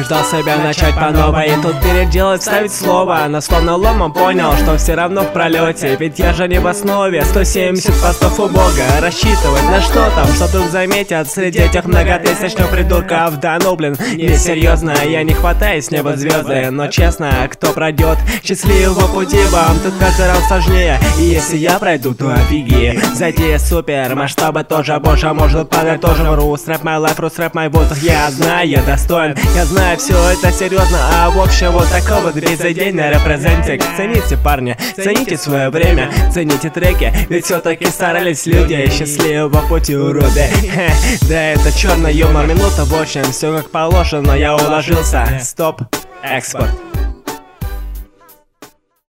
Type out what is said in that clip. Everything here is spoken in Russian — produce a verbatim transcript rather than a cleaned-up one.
убеждал себя начать по новой. И тут переделать, вставить слово, но словно ломом понял, что все равно в пролете. Ведь я же не в основе, сто семьдесят постов у Бога. Рассчитывать на что там, что тут заметят среди этих многотысячных придурков. Да ну блин, не серьезно, я не хватаюсь с неба звезды. Но честно, кто пройдет счастливого пути, вам тут каждый раз сложнее. И если я пройду, то офиги. Затея супер, масштабы тоже больше, может падать тоже вру. Рэп my life, рус рэп my воздух. Я знаю, я достоин, я знаю, все это серьезно. А в общем вот такой вот весь день на репрезентик. Цените, парни, цените свое время, цените треки, ведь все-таки старались люди. Счастливого пути, уроды. Да это черный юмор, минута в общем, все как положено, я уложился. Стоп, экспорт.